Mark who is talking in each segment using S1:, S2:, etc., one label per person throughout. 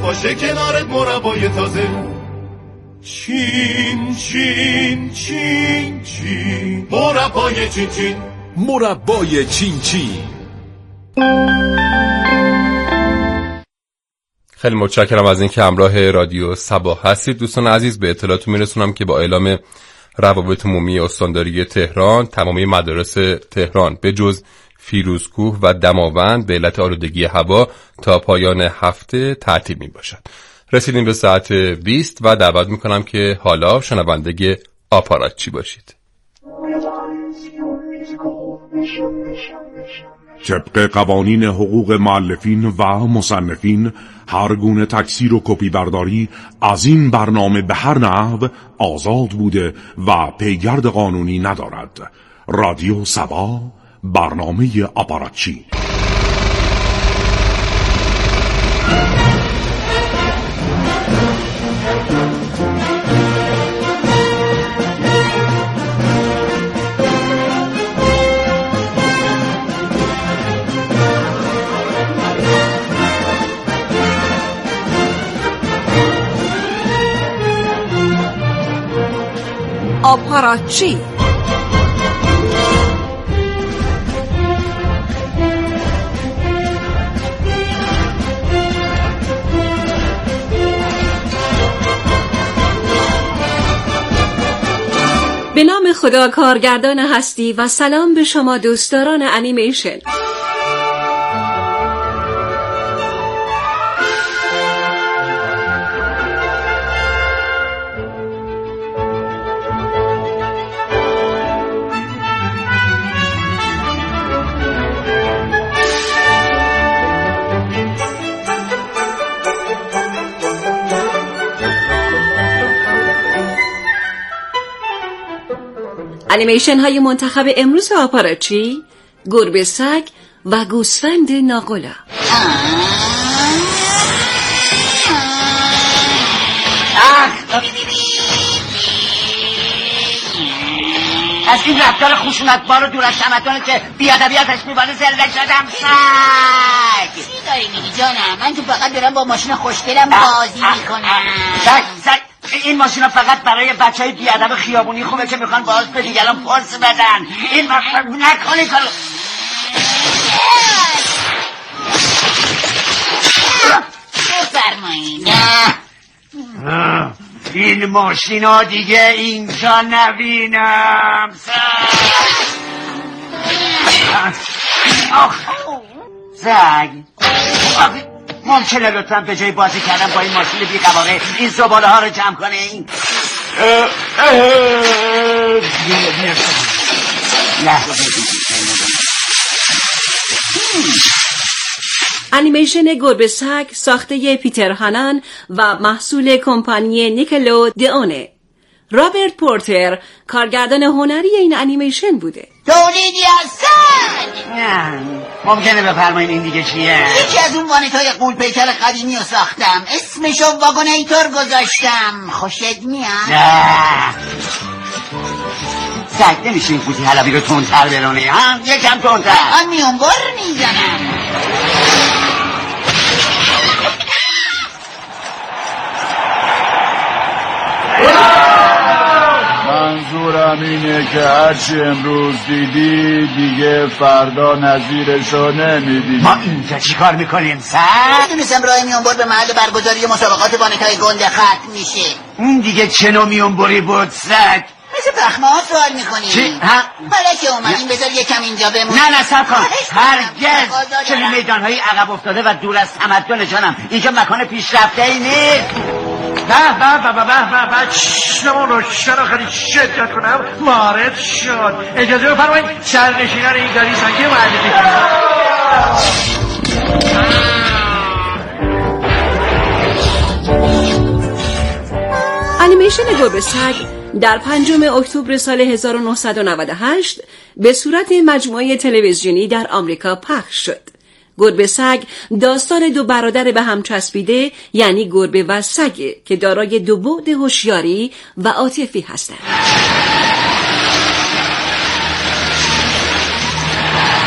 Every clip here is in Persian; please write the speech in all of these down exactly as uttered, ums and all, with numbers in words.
S1: باشه کنارت مربای تازه. چین چین چین چین مربای چین چین
S2: مربای چین چین.
S3: خیلی متشکرم از اینکه همراه رادیو صبا هستید. دوستان عزیز، به اطلاعتون میرسونم که با اعلام روابط عمومی استانداری تهران، تمامی مدارس تهران به جز فیروزکوه و دماوند به علت آلودگی هوا تا پایان هفته تعطیل می باشد. رسیدیم به ساعت بیست و دعوت می کنم که حالا شنونده آپاراتچی باشید.
S4: طبق قوانین حقوق مؤلفین و مصنفین، هر گونه تکثیر و کپی برداری از این برنامه به هر نحو آزاد بوده و پیگرد قانونی ندارد. رادیو صبا، برنامه آپاراتچی.
S5: آپاراتچی. به نام خدا کارگردان هستی و سلام به شما دوستداران انیمیشن. انیمیشن های منتخب امروز آپاراتچی: گربه سگ و گوسفند ناقلا.
S6: از این رفتار خشونتبار و دور از تمدن که بیادبیاتش میبانه زلده شدم سگ.
S7: چی داری میگی جانم؟ من تو فقط دارم با ماشین خوشگلم بازی میکنم.
S6: سگ سگ این ماشینا فقط برای بچهای بیادب خیابونی خوبه که میخوان باز به دیگران پرس بدن. این مطلب نکنی کارو.
S7: بفرمایید.
S6: این ماشینا دیگه اینجا نبینم. سگ ممکنه لطفا به جای بازی کردن با این ماشین بی‌قواره این زباله ها رو جمع کنه. این
S5: انیمیشن گربه سگ ساخته پیتر هانان و محصول کمپانی نیکلو دیونه. رابرت پورتر کارگردان هنری این انیمیشن بوده.
S7: تولیدی از سگ.
S6: ممکنه بفرمایید این دیگه چیه؟
S7: یکی از اون وانتای قول پیکر قدیمی رو ساختم، اسمشو واگونیتور گذاشتم. خوشت میاد؟
S6: نه سگ نمیشه این قوطی حلبی رو تندتر برونه ها؟ یکم تندتر.
S7: من میونبر میزنم.
S8: منظورم اینه که هرچی امروز دیدی دیگه فردا نظیرشو نمیدی.
S6: ما اینجا چی کار میکنیم سگ؟
S7: میدونستم راه میونبر به محل برگزاری مسابقات وانتای گنده ختم میشه.
S6: اون دیگه چه نوع میونبری بود سگ؟
S7: مثل پخمه ها سوال میکنی؟
S6: چی؟ ها؟
S7: حالا که اومدیم بذار یکم اینجا بمون.
S6: نه نه سب کن هرگز. چنین میدانهای عقب افتاده و دور از تمدن جانم. اینجا مکان پیشرفته ای نیست.
S9: به به به به به به چشممون روشن و خیلی شدت کنم وارد شد. اجازه بفرمایید سرنشینان این گاڑی سنگی معرفی کنم.
S5: انیمیشن گربه سگ در پنجم اکتبر سال هزار و نهصد و نود و هشت به صورت مجموعه تلویزیونی در آمریکا پخش شد. گربه سگ داستان دو برادر به هم چسبیده، یعنی گربه و سگ، که دارای دو بعد هوشیاری و عاطفی هستند.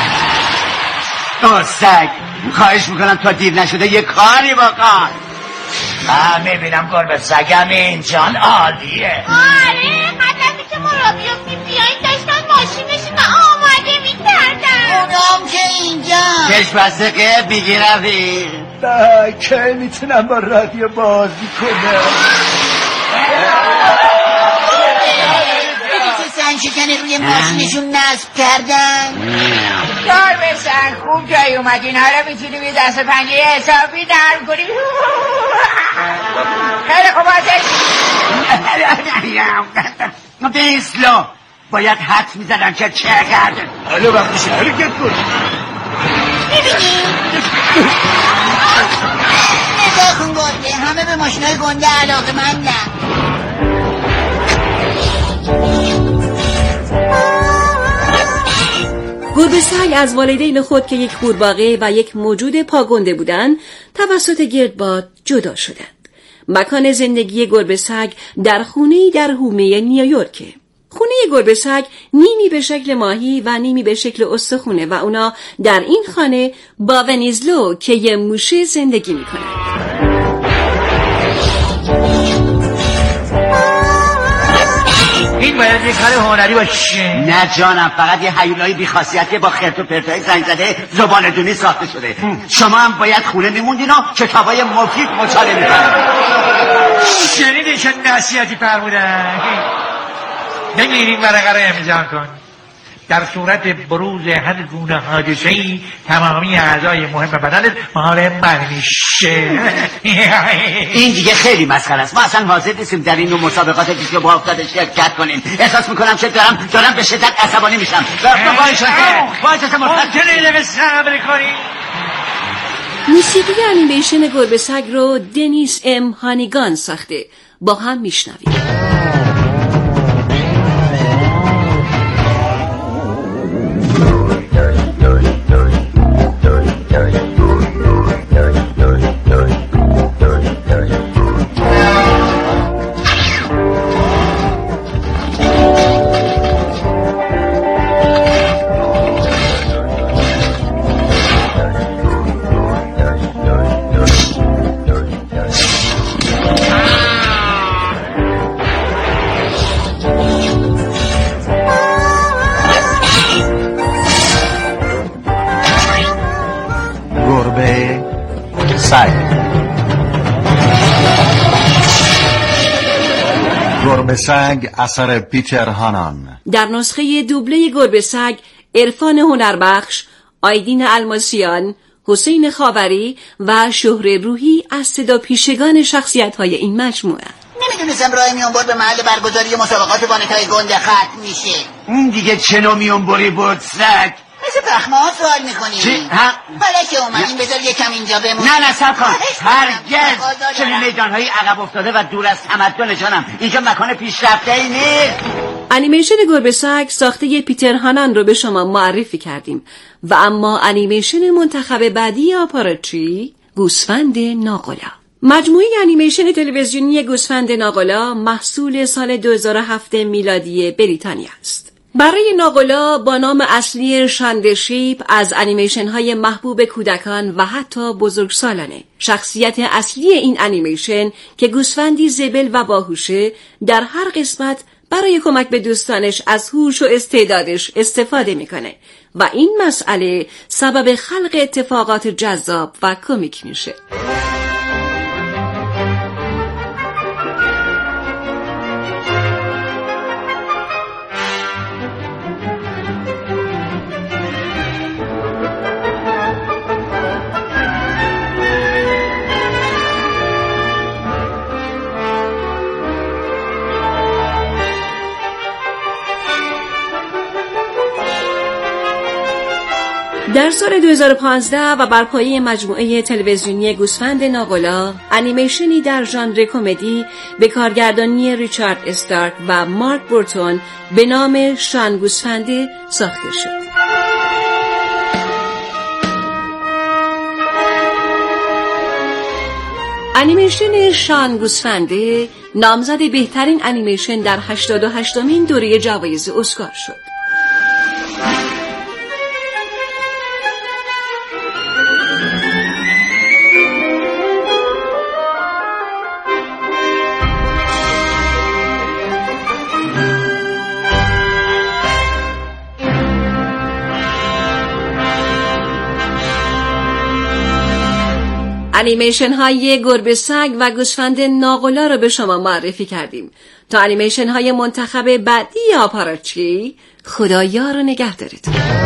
S6: آه سگ خواهش میکنم تا دیر نشده یه کاری بکن. آه میبینم گربه سگم اینجان عالیه.
S10: آره قبل از اینکه ما را بیافتیم بیاییم داشتن ماشینشون رو آماده میکردن.
S7: اونام که اینجا
S6: چشم بسته که بیگی روی
S9: که میتونم با رادیو بازی کنم.
S7: دیدی که سنگ شکنی روی ماشینشون نصب کردن؟
S10: گربه سگ خوب جایی اومدین. حالا میتونیم یه دست پنجه حسابی در کنیم. خیلی خوب آتش
S6: بیسلو باید حد میزدن که چقدر.
S9: حالا وقتش حرکت کن.
S7: میبینی؟ نگاه کن گربه، همه به ماشینای گنده علاقه مندن.
S5: گربه سگ از والدین خود که یک قورباغه و یک موجود پاگنده بودند توسط گردباد جدا شدند. مکان زندگی گربه سگ در خونه‌ای در حومه نیویورک. خونه گربه سگ نیمی به شکل ماهی و نیمی به شکل استخونه و اونا در این خانه با ونیزلو که یه موشه زندگی میکنند.
S9: این باید یک کار هنری باشه.
S6: نه جانم، فقط یه هیولای بی‌خاصیتی با خرت و پرتای زنگ زده زبان دونی ساخته شده. شما هم باید خونه میموندین و کتابای مفید مطالعه میکنید.
S9: شنیدی چه نصیحتی فرمودن؟ بگیر این ورقه رو امضا کن. در صورت بروز هر گونه حادثه‌ای تمامی اعضای مهم بدنت مال من میشه.
S6: این دیگه خیلی مسخره است. ما اصلا حاضر نیستیم در این نوع مسابقات دیگه با افتاده شرکت کنیم. احساس میکنم که دارم دارم به شدت عصبانی میشم. وایسا وایسا
S9: ممکنه یه دقیقه صبر کنی؟
S5: موسیقی انیمیشن گربه سگ رو دنیس ام هانیگان ساخته. با هم میشنویم.
S11: گربه سگ اثر پیتر هانان.
S5: در نسخه دوبله گربه سگ عرفان هنربخش، آیدین الماسیان، حسین خاوری و شهره روحی از صدا پیشگان شخصیت‌های این مجموعه.
S7: نمیدونستم راه میانبر به محل برگزاری مسابقات وانت‌های گنده ختم میشه.
S6: اون دیگه چه نوع میانبری بود سگ؟
S7: مثل پخمه‌ها سوال میکنی.
S6: چی؟ ها؟
S7: حالا که اومدیم بذار یکم اینجا بمون.
S6: نه نه سب کن. هرگز چنین میدان‌های عقب افتاده و دور از تمدنشانم. اینجا مکان پیشرفته ای نیست.
S5: انیمیشن گربه سگ ساخته پیتر هانان رو به شما معرفی کردیم و اما انیمیشن منتخب بعدی آپاراتچی گوسفند ناقلا. مجموعه انیمیشن تلویزیونی گوسفند ناقلا محصول سال دو هزار و هفت میلادی بریتانیا است. برای ناقلا با نام اصلی شاند شیپ از انیمیشن های محبوب کودکان و حتی بزرگسالانه. شخصیت اصلی این انیمیشن که گوسفندی زبل و باهوشه در هر قسمت برای کمک به دوستانش از هوش و استعدادش استفاده میکنه و این مسئله سبب خلق اتفاقات جذاب و کمیک میشه. در سال دو هزار و پانزده و بر پایه مجموعه تلویزیونی گوسفند ناقلا، انیمیشنی در ژانر کمدی به کارگردانی ریچارد استارک و مارک بورتون به نام شان گوسفنده ساخته شد. انیمیشن شان گوسفنده نامزد بهترین انیمیشن در هشتاد و هشتمین دوره جوایز اسکار شد. انیمیشن های گربه سگ و گوسفند ناقلا رو به شما معرفی کردیم. تا انیمیشن های منتخب بعدی آپاراچی، خدایا رو نگه دارید.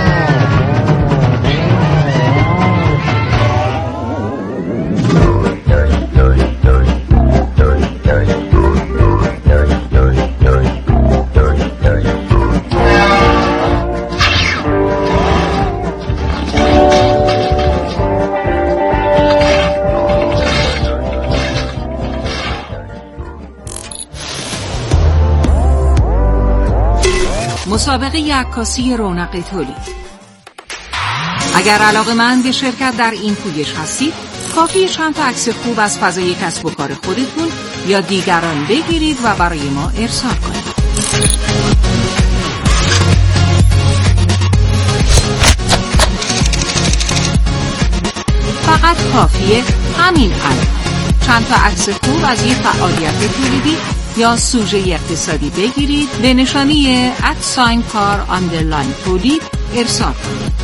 S12: مسابقه عکاسی رونق تولید. اگر علاقه‌مند به شرکت در این پویش هستید، کافیه چند تا عکس خوب از فضای کسب و کار خودتون یا دیگران بگیرید و برای ما ارسال کنید. فقط کافیه همین الان چند تا عکس خوب از یک فعالیت تولیدی یا سوژه اقتصادی بگیرید، به نشانی ادساین کار آندرلاین تولید ارسال کنید.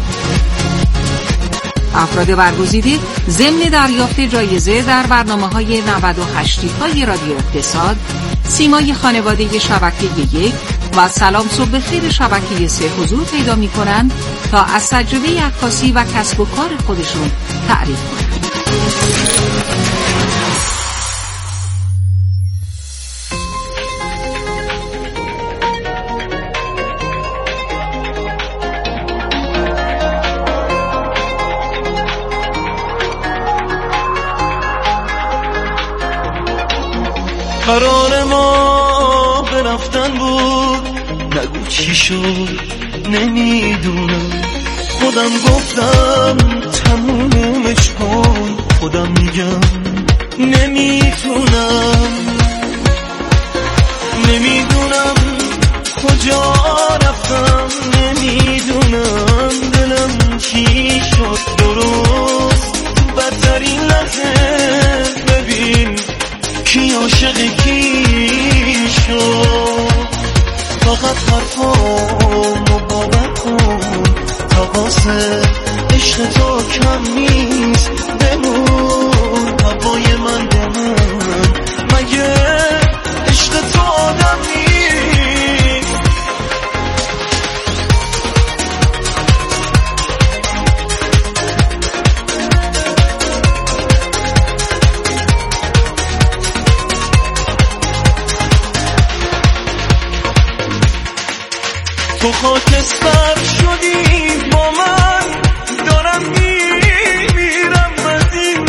S12: افراد برگزیده ضمن دریافت جایزه در برنامه‌های نود و هشت های رادیو اقتصاد، سیمای خانواده شبکه یک و سلام صبح بخیر شبکه سه حضور پیدا می‌کنند تا از تجربه عکاسی و کسب و کار خودشون تعریف کنند.
S1: قرار ما به رفتن بود، نگو چی شد نمیدونم. خودم گفتم تمومش کن، خودم میگم نمیتونم. نمیدونم کجا رفتم، نمیدونم دلم چی شد. درست بدترین لحظه ببین کی عاشق کی شد. فقط حرفامو باور کن، حواست عشق تو کم نیست. بمون هوای من با من، مگه عشق تو آدم نیست. تو خاکستر شدی با من، دارم میمیرم از این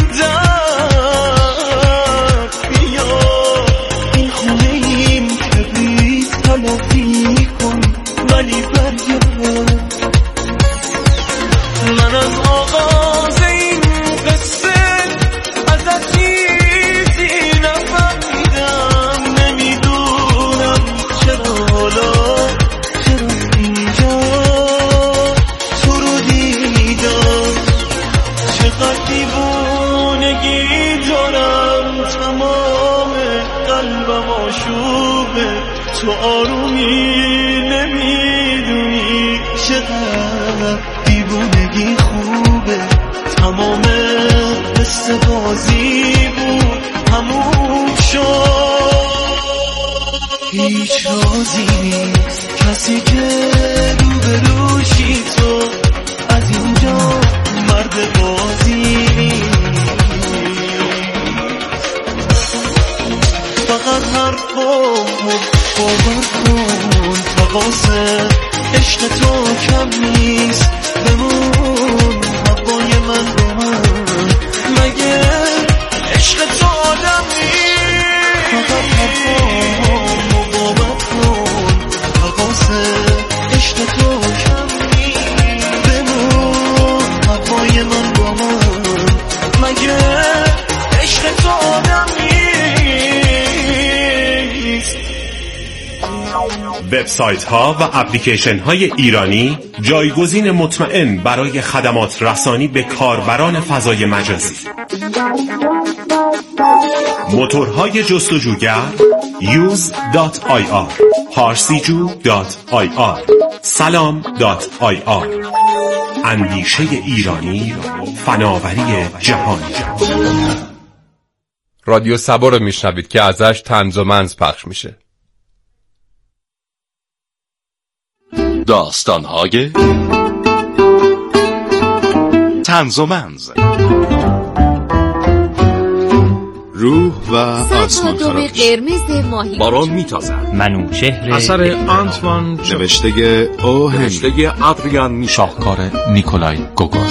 S1: درد. بیا این خونه ایم کبریت تلافی کن، ولی برگرد. من از آغاز این قصه ازت چیزی نفهمیدم. نمیدونم چرا حالا تو آرومی نمیدونی چقدر دیوونگی خوبه. تمام قصه بازی بود همون شد. هیچ رازی نیست کسی که روبروشی تو، از اینجا مرد بازی نیست. فقط حرفامو باور کن، حواست عشق تو کم نیست. بمون هوای من با من، مگه عشق تو آدم نیست. فقط حرفامو باور کن، حواست عشق تو کم نیست. بمون هوای من با من، مگه عشق تو آدم نیست.
S4: وبسایت ها و اپلیکیشن های ایرانی جایگزین مطمئن برای خدمات رسانی به کاربران فضای مجازی. موتورهای جستجوگر یوز دات آی آر، پارسیجو دات آی آر، سلام دات آی آر. اندیشه ایرانی، فناوری جهانی.
S3: رادیو سبا رو میشنوید که ازش طنز و منز پخش میشه.
S2: داستان‌های طنز و منز، روح و آسمان خرابش،
S13: قرمز ماهی
S2: باران میتازد،
S14: منوچهر،
S2: اثر آنتوان، نوشته او هنری، نوشته ادریان میشل،
S14: شاهکار نیکولای گوگل.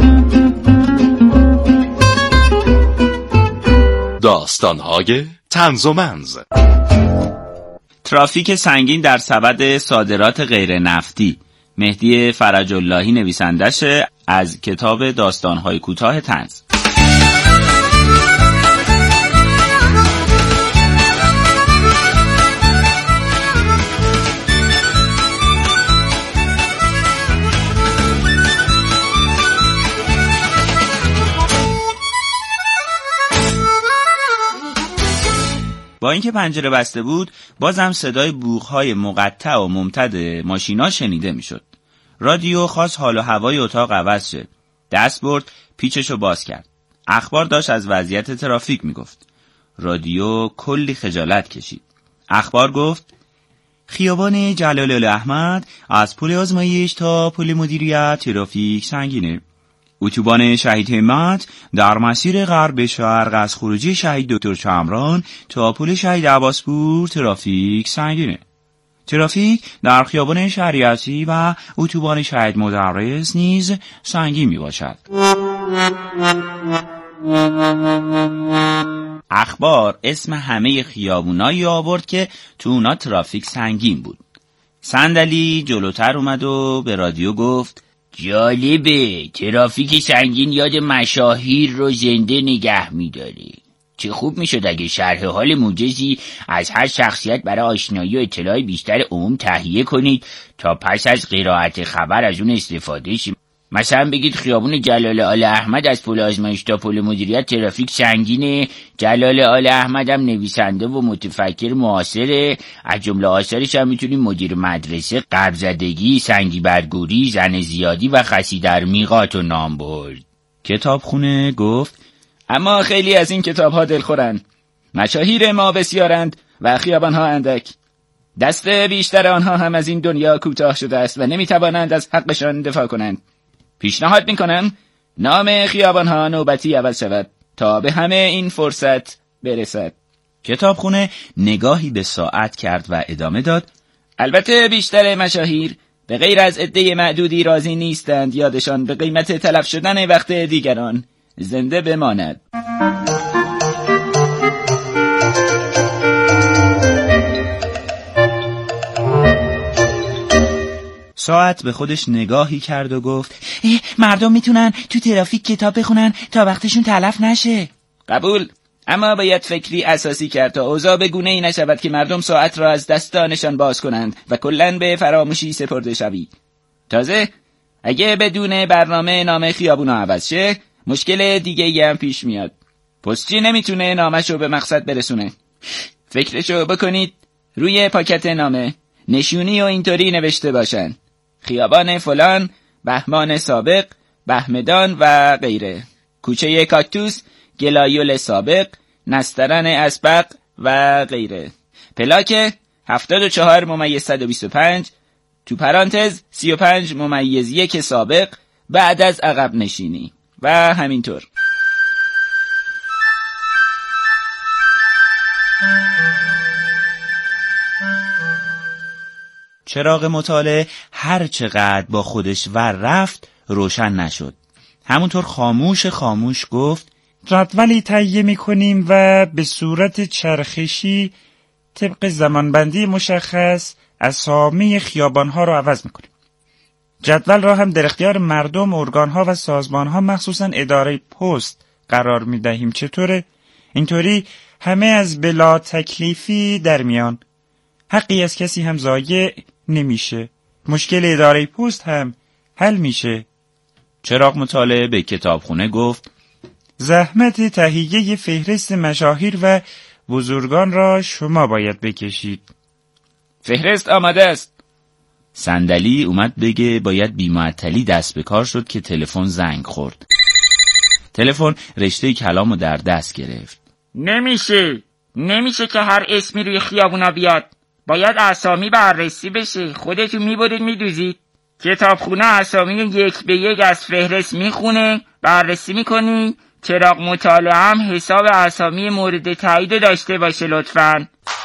S2: داستان‌های طنز و منز.
S15: ترافیک سنگین در سبد صادرات غیر نفتی، مهدی فرج اللهی نویسندشه، از کتاب داستان‌های کوتاه طنز. با اینکه پنجره بسته بود، بازم صدای بوق‌های مقطع و ممتد ماشینا شنیده میشد. رادیو خواست حال و هوای اتاق عوض شه. دست برد، پیچشو باز کرد. اخبار داشت از وضعیت ترافیک میگفت. رادیو کلی خجالت کشید. اخبار گفت خیابان جلال الاحمد از پل آزمایش تا پل مدیریت ترافیک سنگینه. اتوبان شهید همت در مسیر غرب شرق از خروجی شهید دکتر چمران تا پل شهید عباسپور ترافیک سنگینه. ترافیک در خیابان شریعتی و اتوبان شهید مدرس نیز سنگین می باشد. اخبار اسم همه خیابونایی آورد که تو اونا ترافیک سنگین بود. صندلی جلوتر اومد و به رادیو گفت جالبه، ترافیک سنگین یاد مشاهیر رو زنده نگه می‌داره. چه خوب میشد اگه شرح حال موجزی از هر شخصیت برای آشنایی و اطلاع بیشتر عموم تهیه کنید تا پس از قرائت خبر از اون استفاده شیم. مثلا بگید خیابون جلال آل احمد از پل آزمایش تا پل مدیریت ترافیک سنگینه. جلال آل احمد هم نویسنده و متفکر معاصره. از جمله آثارش هم میتونیم مدیر مدرسه، قبضدگی، سنگی برگوری، زن زیادی و خسی در میقات و نام برد. کتابخونه گفت اما خیلی از این کتاب ها دلخورند. مشاهیر ما بسیارند و خیابان ها اندک. دست بیشتر آنها هم از این دنیا کوتاه شده است و نمیتوانند از حقشان دفاع کنند. پیشنهاد میکنم نام خیابان ها نوبتی عوض شود تا به همه این فرصت برسد. کتابخونه نگاهی به ساعت کرد و ادامه داد البته بیشتر مشاهیر به غیر از عده معدودی راضی نیستند یادشان به قیمت تلف شدن وقت دیگران زنده بماند. ساعت به خودش نگاهی کرد و گفت مردم میتونن تو ترافیک کتاب بخونن تا وقتشون تلف نشه. قبول، اما باید فکری اساسی کرد تا اوضاع به گونه ای نشود که مردم ساعت را از دستانشان باز کنند و کلاً به فراموشی سپرده شوید. تازه اگه بدون برنامه نام خیابونا عوض شه مشکل دیگه ای هم پیش میاد. پستچی نمیتونه نامشو به مقصد برسونه. فکرشو بکنید روی پاکت نامه نشونی و اینطوری نوشته باشن خیابان فلان، بهمان سابق، بهمدان و غیره، کوچه کاکتوس، گلایول سابق، نسترن اسبق و غیره، پلاک هفتاد و چهار ممیز صد و بیست و پنج، تو پرانتز سی و پنج ممیز یک سابق بعد از عقب نشینی و همینطور. چراغ مطالعه هر چقدر با خودش ور رفت روشن نشد. همونطور خاموش خاموش گفت
S16: جدولی تهیه می‌کنیم و به صورت چرخشی طبق زمانبندی مشخص اسامی خیابان‌ها رو عوض می‌کنیم. جدول را هم در اختیار مردم، ارگان‌ها و سازمان‌ها مخصوصاً اداره پست قرار می‌دهیم. چطوره؟ اینطوری همه از بلا تکلیفی در میان. حقی از کسی هم ضایع نمیشه. مشکل اداره پست هم حل میشه.
S15: چراغ مطالعه به کتابخونه گفت
S16: زحمت تهیه فهرست مشاهیر و بزرگان را شما باید بکشید.
S15: فهرست آماده است. صندلی اومد بگه باید بی‌معطلی دست به کار شد که تلفن زنگ خورد. تلفن رشته کلامو در دست گرفت.
S13: نمیشه نمیشه که هر اسمی روی خیابونا بیاد، باید اسامی بررسی بشه. خودتون میبرید میدوزید. کتابخونه اسامی یک به یک از فهرست میخونه، بررسی میکنی. چراغ مطالعه هم حساب اسامی مورد تایید داشته باشه لطفاً.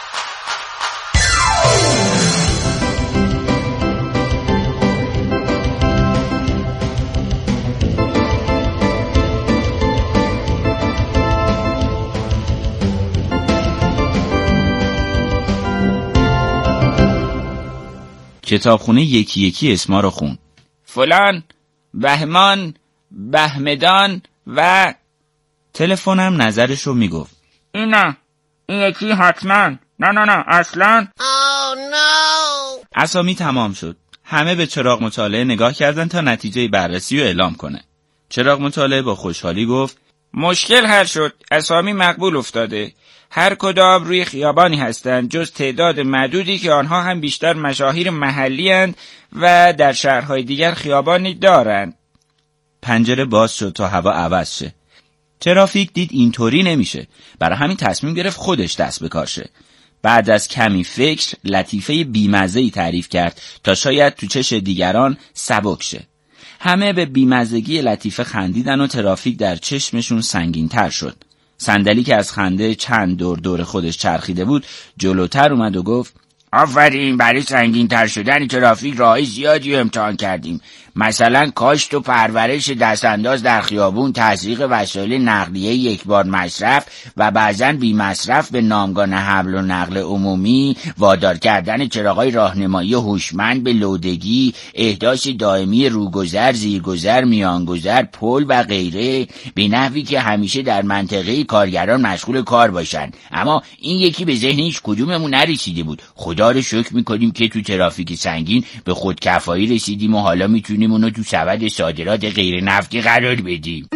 S15: کتابخونه یکی یکی اسما رو خون.
S13: فلان، بهمان، بهمدان و
S15: تلفنم نظرش رو میگفت.
S13: این نه، این یکی حتما، نه نه نه اصلا.
S15: oh, no. اسامی تمام شد. همه به چراغ مطالعه نگاه کردن تا نتیجه بررسی رو اعلام کنه. چراغ مطالعه با خوشحالی گفت
S13: مشکل حل شد، اسامی مقبول افتاده. هر کدام روی خیابانی هستند جز تعداد معدودی که آنها هم بیشتر مشاهیر محلی اند و در شهرهای دیگر خیابانی دارند.
S15: پنجره باز شد تا هوا عوض شه. ترافیک دید اینطوری نمیشه، برای همین تصمیم گرفت خودش دست به کار شه. بعد از کمی فکر لطیفه بیمزه‌ای تعریف کرد تا شاید تو چش دیگران سبک شه. همه به بیمزگی لطیفه خندیدن و ترافیک در چشمشون سنگین تر شد. صندلی که از خنده چند دور دور خودش چرخیده بود جلوتر اومد و گفت
S13: آفرین، برای سنگین تر شدن ترافیک راهی زیادی امتحان کردیم. مثلا کاشت و پرورش دستانداز در خیابون، تزریق وسایل نقلیه یک بار مصرف و بعضاً بی مصرف به نامگان حمل و نقل عمومی، وادار کردن چراغ‌های راهنمایی هوشمند به لودگی، احداث دائمی روگذر، زیرگذر، میانگذر، پل و غیره، به نحوی که همیشه در منطقه کارگران مشغول کار باشن. اما این یکی به ذهن هیچ کدوممون نرسیده بود. خدا رو شکر میکنیم که تو ترافیک سنگین به خودکفایی رسیدیم و حالا میتونیم اونو تو سبد صادرات غیر نفتی قرار بدیم.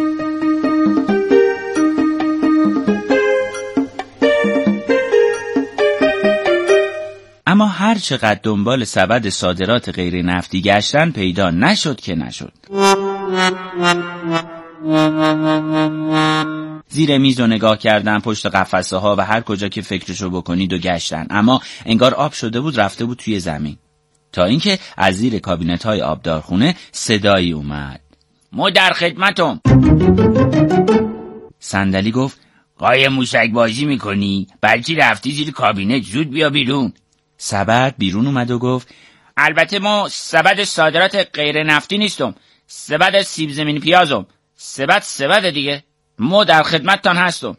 S15: اما هر چقدر دنبال سبد صادرات غیر نفتی گشتن پیدا نشد که نشد. زیر میز رو نگاه کردن، پشت قفسه ها و هر کجا که فکرشو بکنید و گشتن، اما انگار آب شده بود رفته بود توی زمین. تا اینکه از زیر کابینت های آبدارخونه صدایی اومد.
S13: ما در خدمتم.
S15: صندلی گفت
S13: قایم موشک بازی میکنی؟ برچی رفتی زیر کابینت؟ زود بیا بیرون.
S15: سبد بیرون اومد و گفت
S13: البته ما سبد صادرات غیر نفتی نیستم، سبد سیب زمینی پیازم. سبد سبد دیگه. ما در خدمتتان هستم.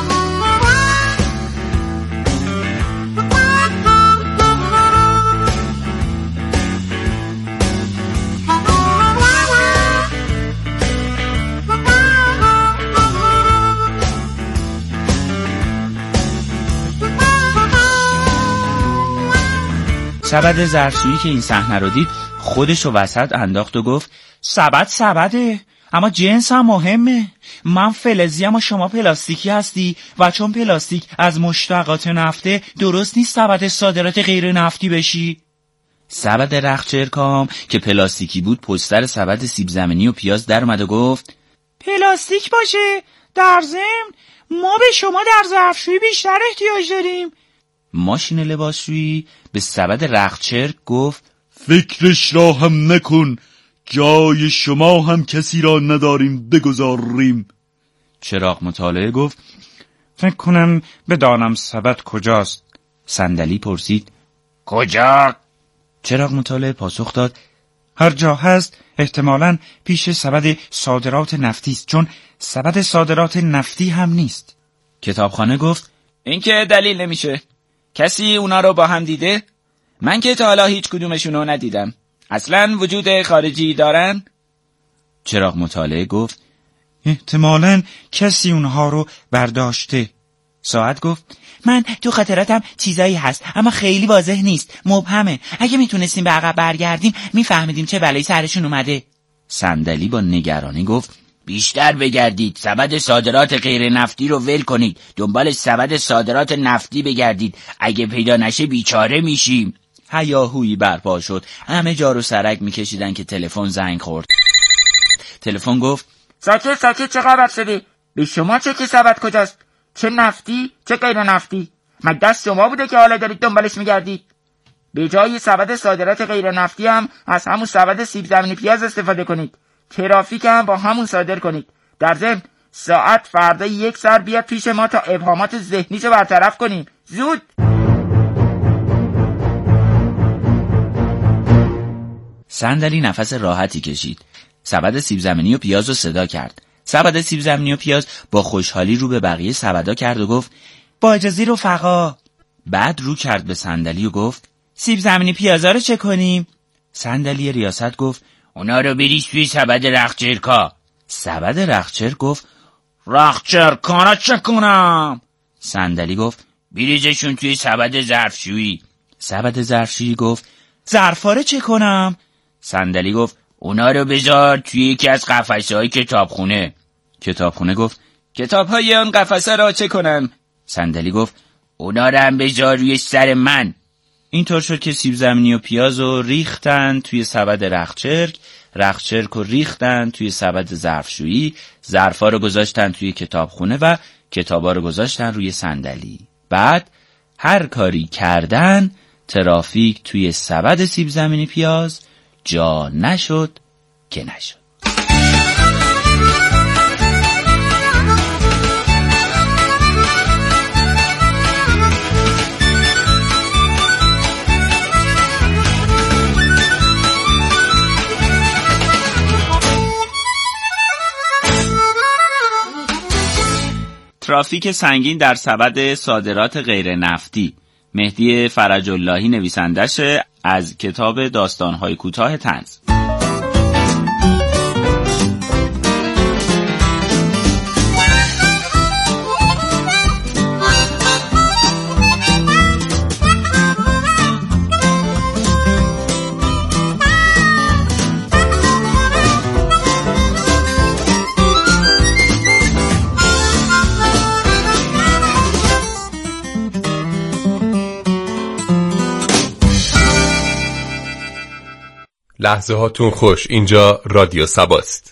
S15: سبد ظرفشویی که این صحنه رو دید خودش رو وسط انداخت و گفت
S16: سبد سبده، اما جنس هم مهمه. من فلزیم و شما پلاستیکی هستی و چون پلاستیک از مشتقات نفته درست نیست سبد صادرات غیر نفتی بشی.
S15: سبد رختچرکام که پلاستیکی بود پشتر سبد سیب زمینی و پیاز در اومد و گفت
S16: پلاستیک باشه، در ضمن ما به شما در ظرفشویی بیشتر احتیاج داریم.
S15: ماشین لباسشویی به سبد رختچرک گفت
S8: فکرش را هم نکن، جای شما هم کسی را نداریم بگذاریم.
S15: چراغ مطالعه گفت
S16: فکر کنم بدانم سبد کجاست.
S15: صندلی پرسید
S13: کجا؟
S15: چراغ مطالعه پاسخ داد
S16: هر جا هست احتمالاً پیش سبد صادرات نفتی است، چون سبد صادرات نفتی هم نیست.
S15: کتابخانه گفت
S13: این که دلیل نمیشه. کسی اونا رو با هم دیده؟ من که تا حالا هیچ کدومشون رو ندیدم. اصلاً وجود خارجی دارن؟
S15: چراغ مطالعه گفت
S16: احتمالاً کسی اونها رو برداشته.
S15: ساعت گفت
S17: من تو خاطراتم چیزایی هست اما خیلی واضح نیست، مبهمه. اگه میتونستیم به عقب برگردیم میفهمیدیم چه بلایی سرشون اومده.
S15: صندلی با نگرانی گفت
S6: بیشتر بگردید، سبد صادرات غیر نفتی رو ول کنید، دنبال سبد صادرات نفتی بگردید. اگه پیدا نشه بیچاره میشیم.
S15: هیاهویی برپا شد. همه جارو سرک میکشیدن که تلفن زنگ خورد. تلفن گفت
S17: ساکت ساکت، چه خبر شده؟ به شما چه که سبد کجاست؟ چه نفتی چه غیر نفتی؟ مگه دست شما بوده که حالا دارید دنبالش میگردید؟ به جای سبد صادرات غیر نفتی هم از همون سبد سیب زمینی پیاز استفاده کنید. ترافیک هم با همون صادر کنید. در ضمن ساعت فردا یک سر بیاد پیش ما تا ابهامات ذهنیشو برطرف کنیم. زود.
S15: صندلی نفس راحتی کشید. سبد سیب زمینی و پیاز رو صدا کرد. سبد سیب زمینی و پیاز با خوشحالی رو به بقیه سبدا کرد و گفت
S17: با اجازه رفقا.
S15: بعد رو کرد به صندلی و گفت
S17: سیب زمینی پیازا رو چه کنیم؟
S15: صندلی ریاست گفت اونا رو بریش توی سبد رختچرکا. سبد رختچرک گفت رختچرکا چه کنم؟ صندلی گفت بریزشون توی سبد ظرفشویی. سبد ظرفشویی گفت
S17: ظرفا رو چه کنم؟
S15: صندلی گفت اونا رو بذار توی یکی از قفسه‌های کتابخونه. کتابخونه گفت کتاب‌های اون قفسه را چه کنم؟ صندلی گفت اونا رو هم بذار روی سر من. اینطور شد که سیب زمینی و پیاز رو ریختن توی سبد رختچرک، رختچرک رو ریختن توی سبد ظرفشویی، ظرفا رو گذاشتن توی کتابخونه و کتابا رو گذاشتن روی صندلی. بعد هر کاری کردن ترافیک توی سبد سیب زمینی پیاز جا نشد که نشد. ترافیک سنگین در سبد صادرات غیر نفتی. مهدی فرج اللهی نویسندشه از کتاب داستان‌های کوتاه طنز.
S3: لحظه هاتون خوش. اینجا رادیو سباست.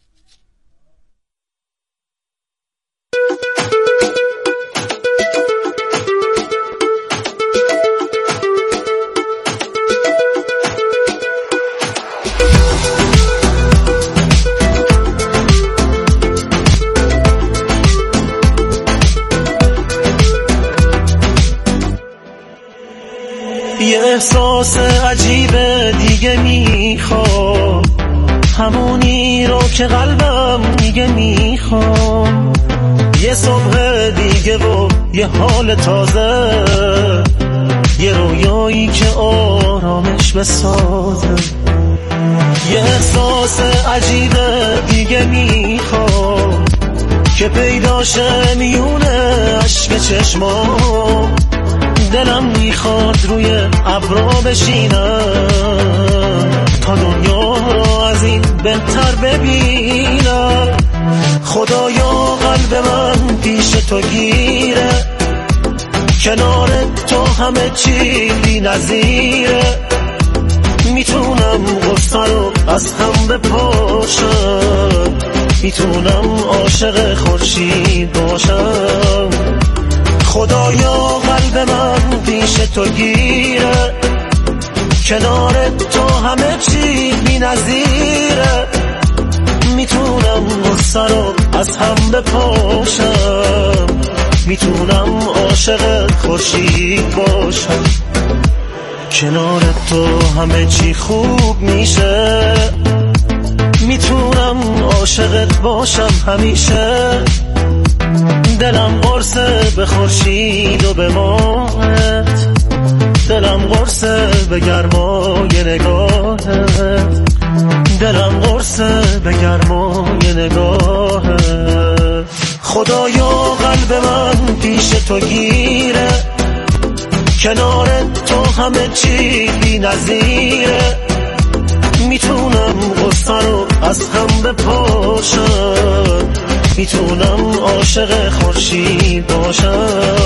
S18: یه احساس عجیب دیگه میخوام، همونی رو که قلبم میگه میخوام. یه صبح دیگه و یه حال تازه، یه رویایی که آرامش بسازه. یه احساس عجیب دیگه میخوام که پیداشه میونه عشق چشمام. دلم میخواد روی ابرا بشینم تا دنیا رو از این بهتر ببینم. خدایا قلب من پیش تو گیره، کنار تو همه چی بی نظیره. میتونم غصه رو از هم بپاشم، میتونم عاشق خورشید باشم. خدایا قلب من پیش تو گیره، کنار تو همه چی بی نظیره. میتونم غصه رو از هم بپاشم، میتونم عاشق خورشید باشم. کنار تو همه چی خوب میشه، میتونم عاشقت باشم همیشه. دلم قرصه به خورشید و به ماهت، دلم قرصه به گرمای نگاهت، دلم قرصه به گرمای نگاهت. خدایا قلب من پیش تو گیره، کنار تو همه چی بی نظیره. میتونم غصه رو از هم بپاشم، میتونم عاشق خورشید باشم.